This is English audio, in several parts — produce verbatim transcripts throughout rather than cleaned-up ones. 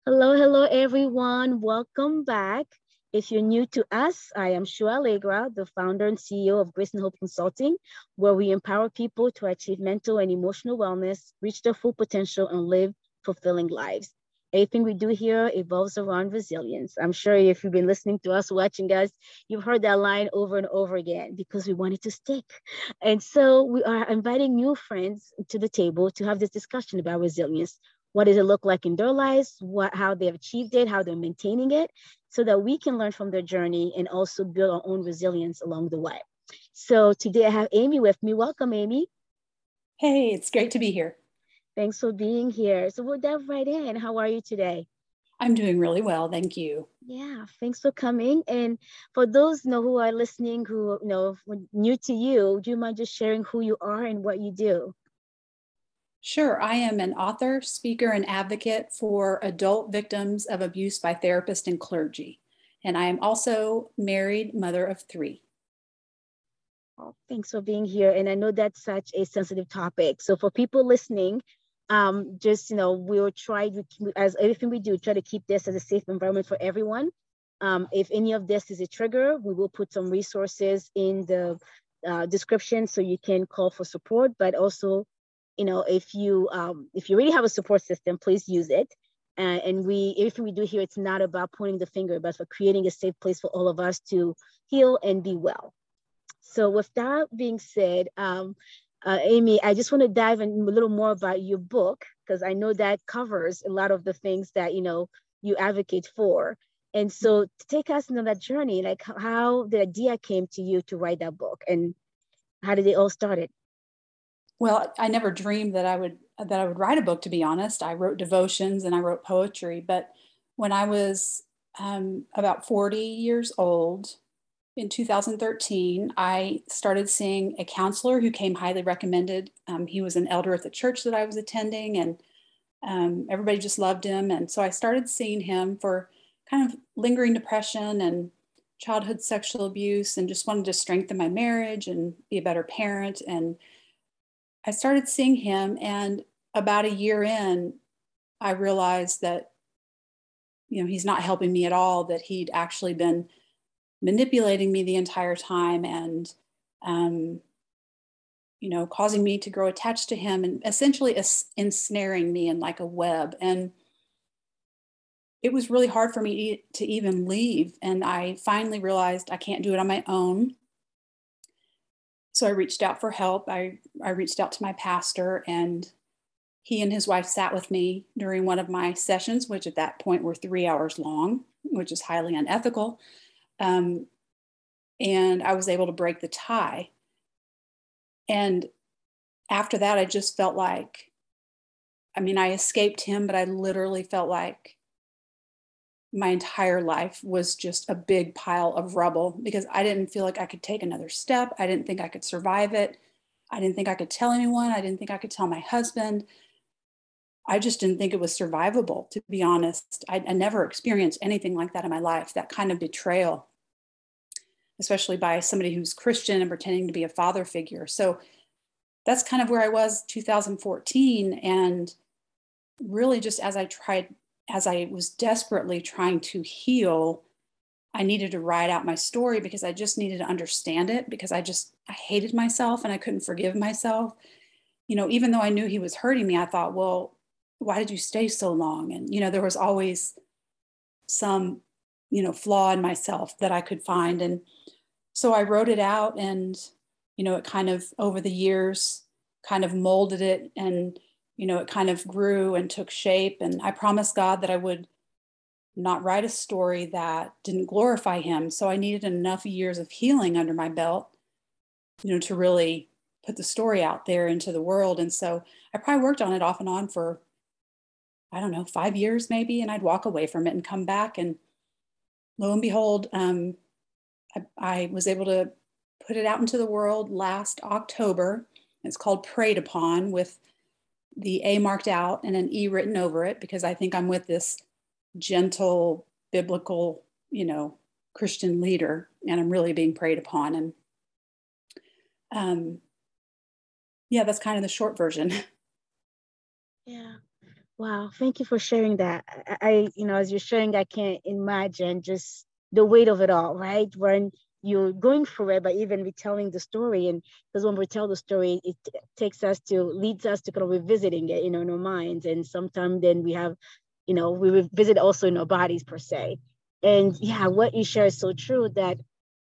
Hello, hello, everyone. Welcome back. If you're new to us, I am Shua Allegra, the founder and C E O of Grace and Hope Consulting, where we empower people to achieve mental and emotional wellness, reach their full potential, and live fulfilling lives. Everything we do here evolves around resilience. I'm sure if you've been listening to us, watching us, you've heard that line over and over again because we want it to stick. And so we are inviting new friends to the table to have this discussion about resilience. What does it look like in their lives? What, how they've achieved it, how they're maintaining it, so that we can learn from their journey and also build our own resilience along the way. So today I have Amy with me. Welcome, Amy. Hey, it's great to be here. Thanks for being here. So we'll dive right in. How are you today? I'm doing really well, thank you. Yeah, thanks for coming. And for those you know who are listening, who you know new to you, do you mind just sharing who you are and what you do? Sure, I am an author, speaker, and advocate for adult victims of abuse by therapists and clergy. And I am also married, mother of three. Oh, thanks for being here. And I know that's such a sensitive topic. So for people listening, um, just you know, we'll try to, as everything we do, try to keep this as a safe environment for everyone. Um, if any of this is a trigger, we will put some resources in the uh, description so you can call for support. But also, you know, if you um, if you already have a support system, please use it. Uh, and we, everything we do here, it's not about pointing the finger, but for creating a safe place for all of us to heal and be well. So with that being said, um, uh, Amy, I just want to dive in a little more about your book because I know that covers a lot of the things that you know you advocate for. And so to take us into that journey, like how the idea came to you to write that book and how did it all started? Well, I never dreamed that I would that I would write a book, to be honest. I wrote devotions and I wrote poetry, but when I was um, about forty years old, in two thousand thirteen, I started seeing a counselor who came highly recommended. Um, he was an elder at the church that I was attending, and um, everybody just loved him. And so I started seeing him for kind of lingering depression and childhood sexual abuse, and just wanted to strengthen my marriage and be a better parent. And I started seeing him, and about a year in, I realized that, you know, he's not helping me at all, that he'd actually been manipulating me the entire time and, um, you know, causing me to grow attached to him and essentially ensnaring me in like a web. And it was really hard for me to even leave. And I finally realized I can't do it on my own. So I reached out for help. I, I reached out to my pastor, and he and his wife sat with me during one of my sessions, which at that point were three hours long, which is highly unethical. Um, and I was able to break the tie. And after that, I just felt like, I mean, I escaped him, but I literally felt like my entire life was just a big pile of rubble because I didn't feel like I could take another step. I didn't think I could survive it. I didn't think I could tell anyone. I didn't think I could tell my husband. I just didn't think it was survivable, to be honest. I, I never experienced anything like that in my life, that kind of betrayal, especially by somebody who's Christian and pretending to be a father figure. So that's kind of where I was two thousand fourteen. And really, just as I tried, as I was desperately trying to heal, I needed to write out my story because I just needed to understand it, because I just, I hated myself and I couldn't forgive myself. You know, even though I knew he was hurting me, I thought, well, why did you stay so long? And, you know, there was always some, you know, flaw in myself that I could find. And so I wrote it out, and, you know, it kind of over the years kind of molded it, and, you know, it kind of grew and took shape. And I promised God that I would not write a story that didn't glorify him. So I needed enough years of healing under my belt, you know, to really put the story out there into the world. And so I probably worked on it off and on for, I don't know, five years maybe. And I'd walk away from it and come back. And lo and behold, um, I, I was able to put it out into the world last October. It's called Preyed Upon, with the A marked out and an E written over it, because I think I'm with this gentle, biblical, you know, Christian leader, and I'm really being preyed upon. And um, yeah, that's kind of the short version. Yeah. Wow, thank you for sharing that. I, I, you know, as you're sharing, I can't imagine just the weight of it all, right? When you're going through it, but even retelling the story, and because when we tell the story, it t- takes us to, leads us to kind of revisiting it, you know, in our minds, and sometimes then we have, you know, we revisit also in our bodies per se. And yeah, what you share is so true that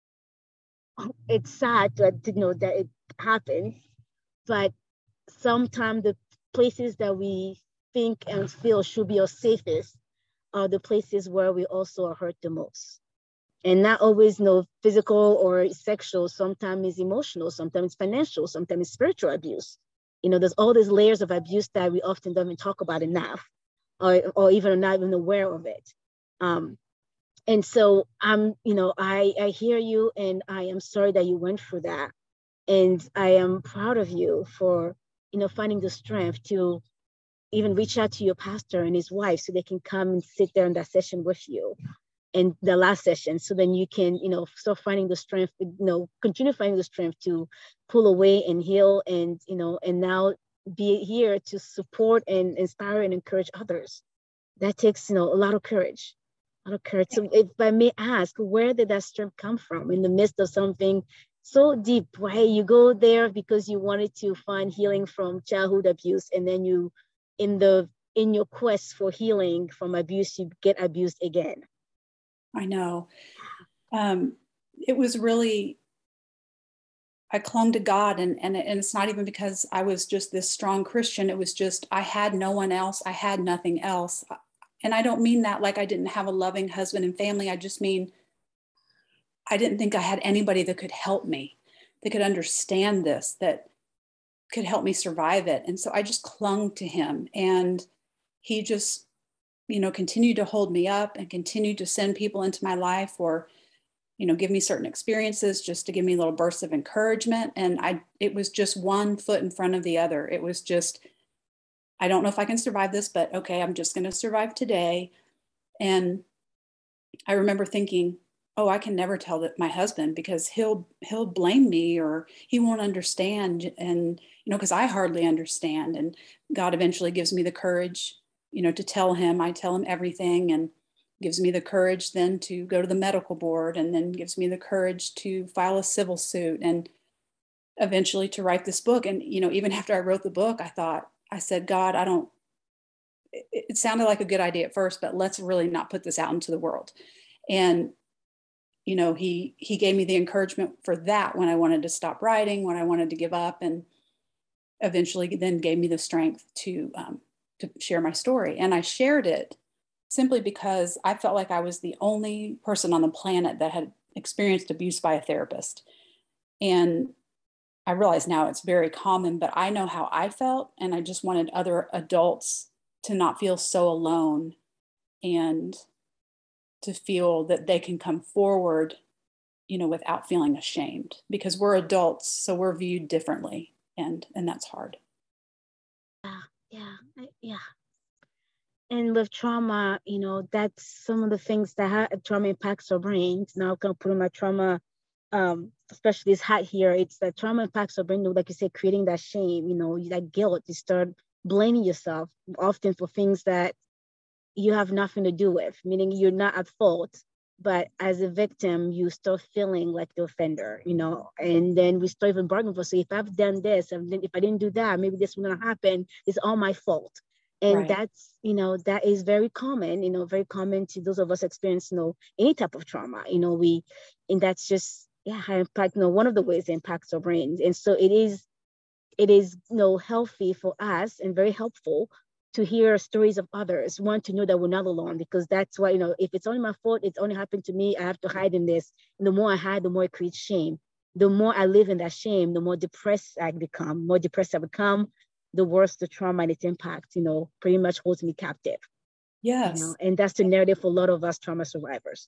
it's sad to, to know that it happened, but sometimes the places that we think and feel should be our safest are the places where we also are hurt the most. And not always you know physical or sexual, sometimes it's emotional, sometimes financial, sometimes it's spiritual abuse. You know, there's all these layers of abuse that we often don't even talk about enough, or, or even not even aware of it. Um, and so I'm, you know, I, I hear you, and I am sorry that you went through that. And I am proud of you for, you know, finding the strength to even reach out to your pastor and his wife so they can come and sit there in that session with you, in the last session, so then you can, you know, start finding the strength, you know, continue finding the strength to pull away and heal, and, you know, and now be here to support and inspire and encourage others. That takes, you know, a lot of courage, a lot of courage. So if I may ask, where did that strength come from in the midst of something so deep, right? You go there because you wanted to find healing from childhood abuse, and then you, in the, in your quest for healing from abuse, you get abused again. I know. Um, it was really, I clung to God, and, and, and it's not even because I was just this strong Christian. It was just, I had no one else. I had nothing else. And I don't mean that like I didn't have a loving husband and family. I just mean, I didn't think I had anybody that could help me, that could understand this, that could help me survive it. And so I just clung to him, and he just, you know, continued to hold me up and continued to send people into my life, or, you know, give me certain experiences just to give me little bursts of encouragement. And I, it was just one foot in front of the other. It was just, I don't know if I can survive this, but okay, I'm just going to survive today. And I remember thinking, oh, I can never tell that my husband, because he'll, he'll blame me, or he won't understand. And, you know, because I hardly understand. And God eventually gives me the courage, you know, to tell him. I tell him everything, and gives me the courage then to go to the medical board, and then gives me the courage to file a civil suit, and eventually to write this book. And, you know, even after I wrote the book, I thought, I said, God, I don't, it, it sounded like a good idea at first, but let's really not put this out into the world. And, you know, he, he gave me the encouragement for that when I wanted to stop writing, when I wanted to give up, and eventually then gave me the strength to, um, to share my story. And I shared it simply because I felt like I was the only person on the planet that had experienced abuse by a therapist. And I realize now it's very common, but I know how I felt. And I just wanted other adults to not feel so alone, and to feel that they can come forward, you know, without feeling ashamed, because we're adults, so we're viewed differently. And, and that's hard. Yeah, yeah, I- yeah. And with trauma, you know, that's some of the things that ha- trauma impacts our brains. Now, I'm gonna put on my trauma, um, especially this hat here. It's that trauma impacts our brain, like you said, creating that shame, you know, that guilt. You start blaming yourself often for things that you have nothing to do with, meaning you're not at fault. But as a victim, you start feeling like the offender, you know, and then we start even bargaining for, so if I've done this, and if I didn't do that, maybe this will not happen. It's all my fault. And Right. that's, you know, that is very common, you know, very common to those of us experience, you know, any type of trauma, you know, we, and that's just, yeah, how impact, you know, one of the ways it impacts our brains. And so it is, it is, you know, healthy for us and very helpful to hear stories of others, one, to know that we're not alone, because that's why, you know, if it's only my fault, it's only happened to me, I have to hide in this. And the more I hide, the more it creates shame. The more I live in that shame, the more depressed I become. More depressed I become, the worse the trauma and its impact, you know, pretty much holds me captive. You know, Yes. and that's the narrative for a lot of us trauma survivors.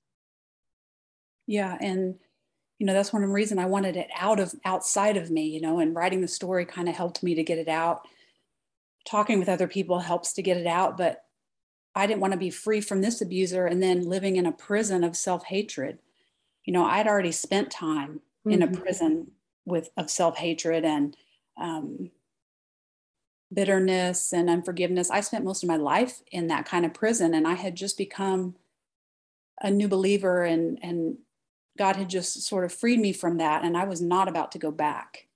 Yeah. And, you know, that's one reason I wanted it out of outside of me, you know, and writing the story kind of helped me to get it out. Talking with other people helps to get it out, but I didn't want to be free from this abuser and then living in a prison of self-hatred. You know, I'd already spent time in a Mm-hmm. prison with of self-hatred, and um, bitterness and unforgiveness. I spent most of my life in that kind of prison, and I had just become a new believer, and, and God had just sort of freed me from that. And I was not about to go back.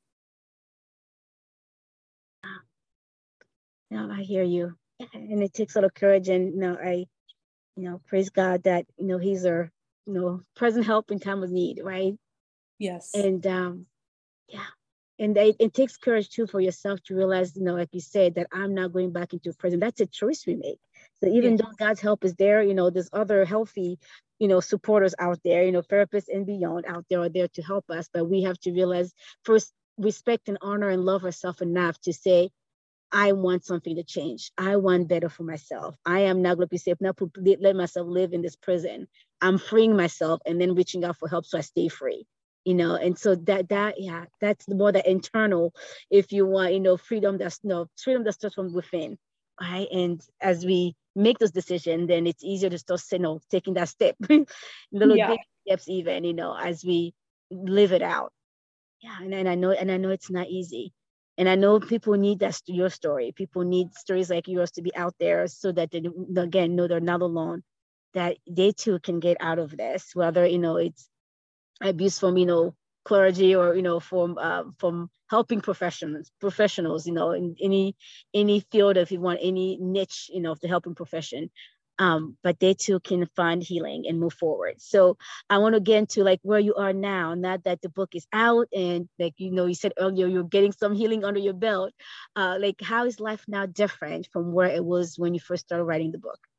No, I hear you. And it takes a lot of courage. And, you know, I, you know, praise God that, you know, he's our, you know, present help in time of need, right? Yes. And, um, yeah. And it, it takes courage too for yourself to realize, you know, like you said, that I'm not going back into prison. That's a choice we make. So even yeah. though God's help is there, you know, there's other healthy, you know, supporters out there, you know, therapists and beyond out there are there to help us. But we have to realize first, respect and honor and love ourselves enough to say, I want something to change. I want better for myself. I am not going to be safe. Not to let myself live in this prison. I'm freeing myself and then reaching out for help so I stay free. You know, and so that that yeah, that's more the internal, if you want, you know, freedom that's no freedom that starts from within, right? And as we make those decisions, then it's easier to start, you know, taking that step, little yeah. big steps, even, you know, as we live it out. Yeah, and, and I know, and I know it's not easy. And I know people need that your story. People need stories like yours to be out there so that they, again, know they're not alone, that they too can get out of this, whether, you know, it's abuse from, you know, clergy or, you know, from uh, from helping professionals, professionals, you know, in any any field, if you want, any niche, you know, of the helping profession. Um, but they too can find healing and move forward. So I want to get into like where you are now, not that the book is out and like, you know, you said earlier, you're getting some healing under your belt. Uh, like how is life now different from where it was when you first started writing the book?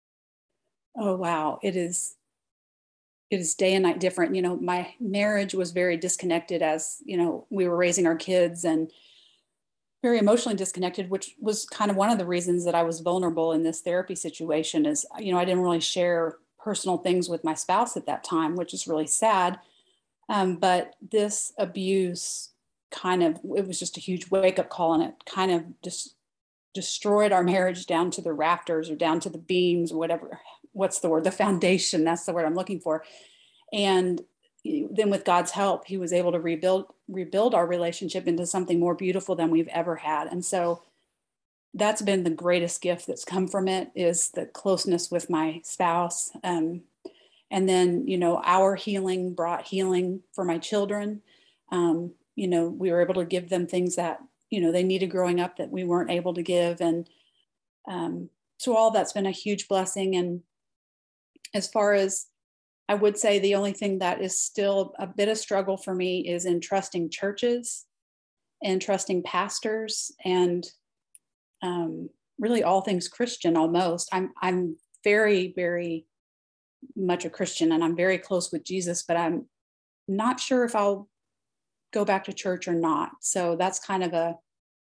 Oh, wow. It is, it is day and night different. You know, my marriage was very disconnected as, you know, we were raising our kids and very emotionally disconnected, which was kind of one of the reasons that I was vulnerable in this therapy situation is, you know, I didn't really share personal things with my spouse at that time, which is really sad. Um, but this abuse kind of, it was just a huge wake up call, and it kind of just destroyed our marriage down to the rafters or down to the beams or whatever. What's the word? The foundation. That's the word I'm looking for. And then with God's help, he was able to rebuild, rebuild our relationship into something more beautiful than we've ever had. And so that's been the greatest gift that's come from it, is the closeness with my spouse. Um, and then, you know, our healing brought healing for my children. Um, you know, we were able to give them things that, you know, they needed growing up that we weren't able to give. And um, so all that's been a huge blessing. And as far as, I would say the only thing that is still a bit of struggle for me is in trusting churches and trusting pastors and um, really all things Christian almost. I'm, I'm very, very much a Christian and I'm very close with Jesus, but I'm not sure if I'll go back to church or not. So that's kind of a,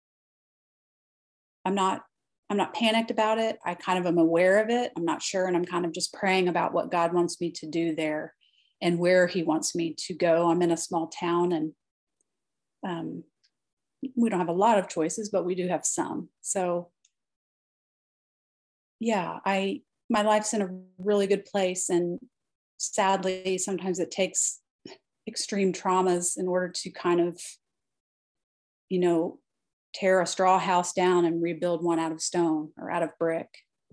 I'm not I'm not panicked about it. I kind of am aware of it. I'm not sure. And I'm kind of just praying about what God wants me to do there and where he wants me to go. I'm in a small town and um, we don't have a lot of choices, but we do have some. So yeah, I, my life's in a really good place. And sadly, sometimes it takes extreme traumas in order to kind of, you know, tear a straw house down and rebuild one out of stone or out of brick.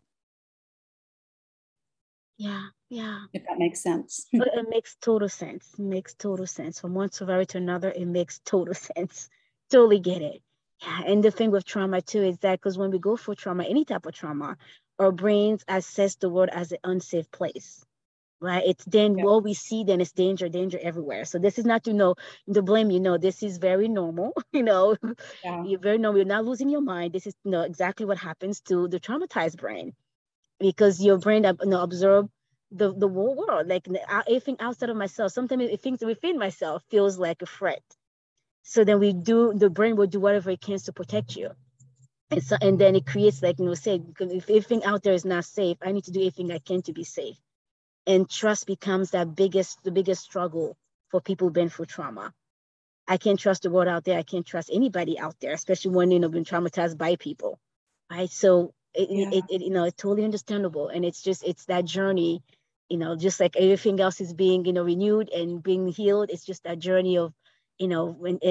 Yeah, yeah. If that makes sense. It makes total sense. It makes total sense. From one survivor to another, it makes total sense. Totally get it. Yeah, and the thing with trauma too is that because when we go through trauma, any type of trauma, our brains assess the world as an unsafe place. Right? It's then yeah. what we see then is danger, danger everywhere. So this is not to know to blame you. know, this is very normal. You know, yeah. You're very normal. You're not losing your mind. This is you know, exactly what happens to the traumatized brain, because your brain you know, absorb the, the whole world. Like anything outside of myself, sometimes things within myself feels like a threat. So then we do, the brain will do whatever it can to protect you. And so, and then it creates like, you know, say, if anything out there is not safe, I need to do everything I can to be safe. And trust becomes that biggest, the biggest struggle for people who've been through trauma. I can't trust the world out there. I can't trust anybody out there, especially when, you know, been traumatized by people, right? So, it, yeah. it, it, you know, it's totally understandable. And it's just, it's that journey, you know, just like everything else is being, you know, renewed and being healed. It's just that journey of, you know, when, and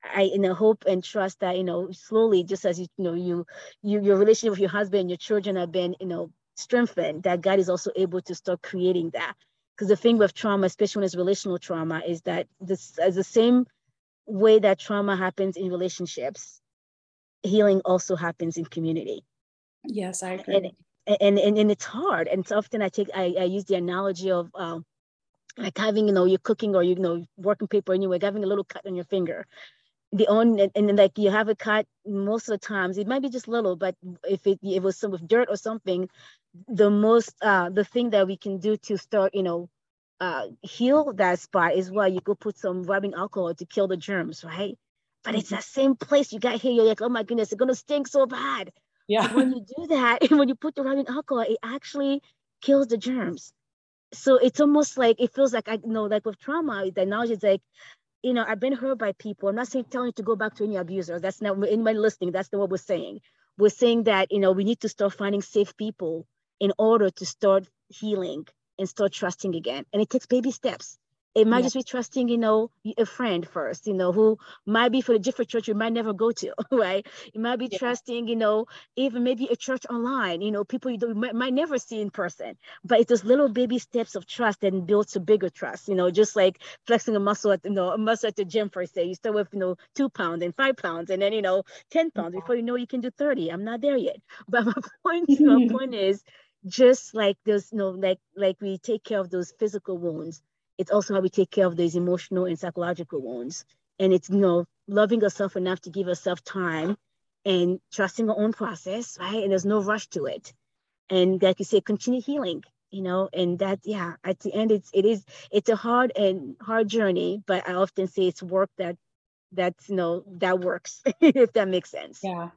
I, you know, hope and trust that, you know, slowly, just as you, you know, you, you, your relationship with your husband, your children have been, you know, strengthened, that God is also able to start creating that. Because the thing with trauma, especially when it's relational trauma, is that this is the same way that trauma happens in relationships, healing also happens in community. Yes, I And, agree. and, and, and it's hard. And so often I take, I, I use the analogy of, um, like having, you know, you're cooking or, you know, working paper anyway, having a little cut on your finger. The on and, and then like you have a cut, most of the times it might be just little, but if it, it was some with dirt or something, the most uh the thing that we can do to start, you know, uh heal that spot is why you go put some rubbing alcohol to kill the germs, right? But it's that same place you got here, you're like, oh my goodness, it's gonna stink so bad. Yeah. But when you do that, when you put the rubbing alcohol, it actually kills the germs. So it's almost like, it feels like, I you know, like with trauma, the analogy is like, you know, I've been hurt by people. I'm not saying telling you to go back to any abuser. That's not in my listening. That's not what we're saying. We're saying that, you know, we need to start finding safe people in order to start healing and start trusting again. And it takes baby steps. It might Yeah. just be trusting, you know, a friend first, you know, who might be for a different church you might never go to, right? You might be Yeah. trusting, you know, even maybe a church online, you know, people you don't, might, might never see in person. But it's those little baby steps of trust that builds a bigger trust, you know, just like flexing a muscle at, you know, a muscle at the gym, per se. You start with, you know, two pounds and five pounds and then, you know, ten pounds Yeah. before you know you can do thirty. I'm not there yet. But my point, my point is, just like those, you know, like like we take care of those physical wounds, it's also how we take care of those emotional and psychological wounds. And it's, you know, loving yourself enough to give yourself time and trusting your own process, right? And there's no rush to it. And like you say, continue healing, you know, and that, yeah, at the end, it's, it is, it's a hard and hard journey, but I often say it's work that, that's, you know, that works, if that makes sense. Yeah.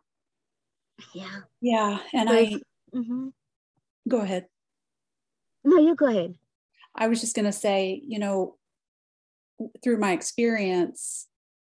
Yeah. Yeah. And So if, I, mm-hmm. Go ahead. No, you go ahead. I was just going to say, you know, through my experience,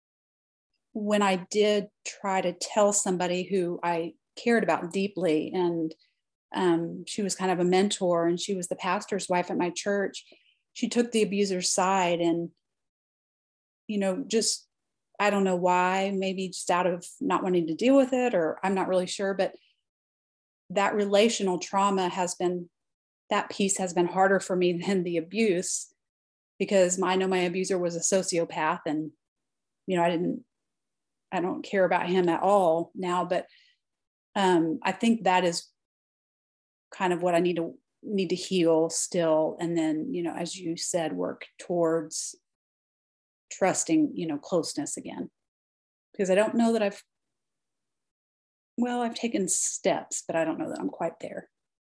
when I did try to tell somebody who I cared about deeply, and um, she was kind of a mentor, and she was the pastor's wife at my church, she took the abuser's side, and, you know, just, I don't know why, maybe just out of not wanting to deal with it, or I'm not really sure, but that relational trauma has been, that piece has been harder for me than the abuse, because I know my abuser was a sociopath, and, you know, I didn't, I don't care about him at all now, but um, I think that is kind of what I need to need to heal still. And then, you know, as you said, work towards trusting, you know, closeness again, because I don't know that I've, well, I've taken steps, but I don't know that I'm quite there.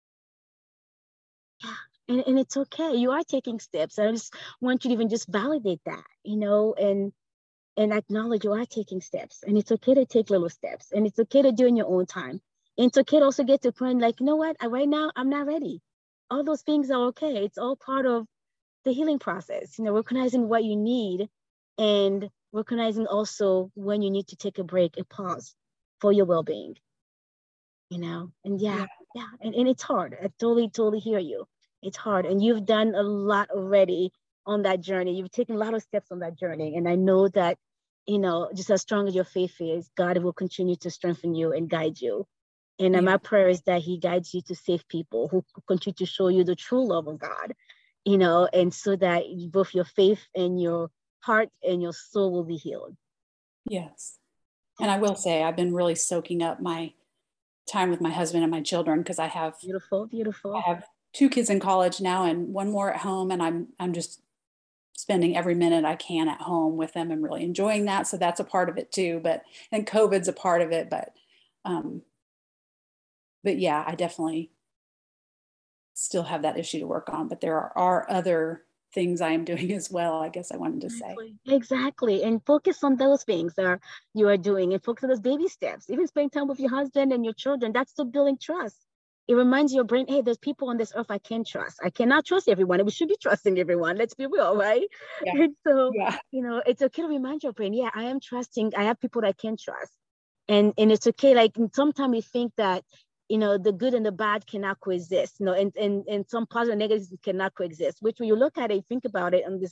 Yeah. And, and it's okay. You are taking steps. I just want you to even just validate that, you know, and and acknowledge you are taking steps. And it's okay to take little steps. And it's okay to do in your own time. And it's okay to also get to a point like, you know what, I, right now I'm not ready. All those things are okay. It's all part of the healing process, you know, recognizing what you need and recognizing also when you need to take a break and pause for your well-being, you know. And yeah, yeah, yeah. And, and it's hard. I totally, totally hear you. It's hard. And you've done a lot already on that journey. You've taken a lot of steps on that journey. And I know that, you know, just as strong as your faith is, God will continue to strengthen you and guide you. And Yeah. my prayer is that he guides you to safe people who continue to show you the true love of God, you know, and so that both your faith and your heart and your soul will be healed. Yes. And I will say, I've been really soaking up my time with my husband and my children, because I have Beautiful, beautiful. I have two kids in college now and one more at home, and I'm I'm just spending every minute I can at home with them and really enjoying that. So that's a part of it too. But and COVID's a part of it. But um, but yeah, I definitely still have that issue to work on. But there are, are other things I am doing as well, I guess I wanted to say. Exactly. And focus on those things that you are doing, and focus on those baby steps. Even spending time with your husband and your children, that's still building trust. It reminds your brain, hey, there's people on this earth I can trust. I cannot trust everyone, and we should be trusting everyone. Let's be real, right? Yeah. And so, Yeah. you know, it's okay to remind your brain, yeah, I am trusting. I have people that I can trust. And and it's okay. Like sometimes we think that, you know, the good and the bad cannot coexist, you know, and, and, and some positive and negatives cannot coexist, which when you look at it, think about it on this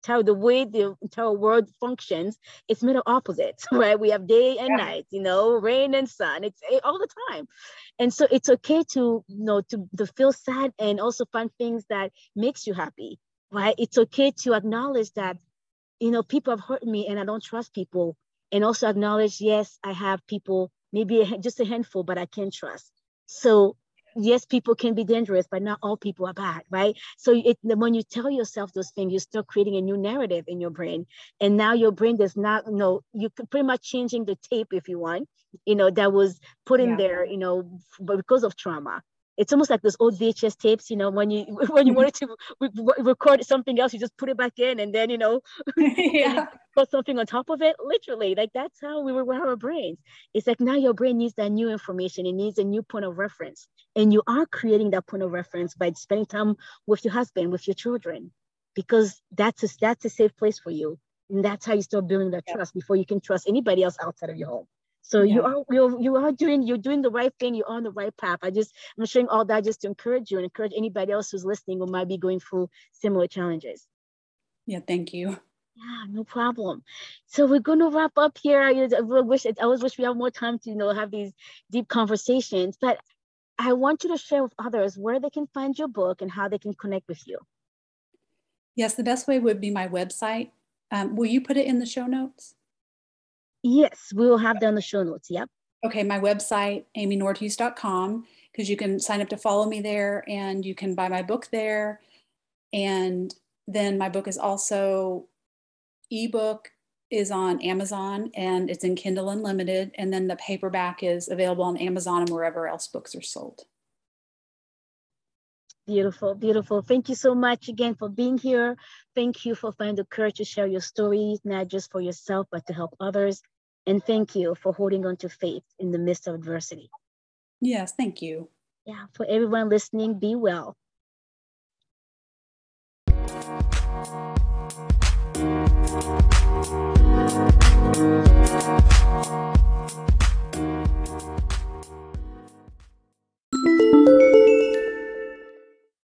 entire, the way the entire world functions, it's made of opposites, right? We have day and Yeah. night, you know, rain and sun. It's eh, all the time. And so it's okay to, you know, to, to feel sad and also find things that makes you happy, right? It's okay to acknowledge that, you know, people have hurt me and I don't trust people. And also acknowledge, yes, I have people, maybe a, just a handful, but I can trust. So yes, people can be dangerous, but not all people are bad, right? So it, when you tell yourself those things, you start creating a new narrative in your brain. And now your brain does not, you know, you could pretty much changing the tape if you want, you know, that was put in Yeah. there, you know, but because of trauma. It's almost like those old V H S tapes, you know, when you when you wanted to re- record something else, you just put it back in, and then you know, and you Yeah. put something on top of it. Literally, like that's how we were with our brains. It's like now your brain needs that new information. It needs a new point of reference, and you are creating that point of reference by spending time with your husband, with your children, because that's a, that's a safe place for you, and that's how you start building that Yeah. trust before you can trust anybody else outside of your home. So Yeah. you are you're, you are doing you're doing the right thing. You're on the right path. I just I'm sharing all that just to encourage you and encourage anybody else who's listening who might be going through similar challenges. Yeah. Thank you. Yeah, no problem. So we're going to wrap up here. I, I wish I always wish we have more time to, you know, have these deep conversations. But I want you to share with others where they can find your book and how they can connect with you. Yes, the best way would be my website. Um, will you put it in the show notes? Yes, we will have that on the show notes. Yep. Okay, my website, amy northuse dot com, because you can sign up to follow me there and you can buy my book there. And then my book is also ebook is on Amazon and it's in Kindle Unlimited. And then the paperback is available on Amazon and wherever else books are sold. Beautiful, beautiful. Thank you so much again for being here. Thank you for finding the courage to share your stories, not just for yourself, but to help others. And thank you for holding on to faith in the midst of adversity. Yes, thank you. Yeah, for everyone listening, be well. Thank you.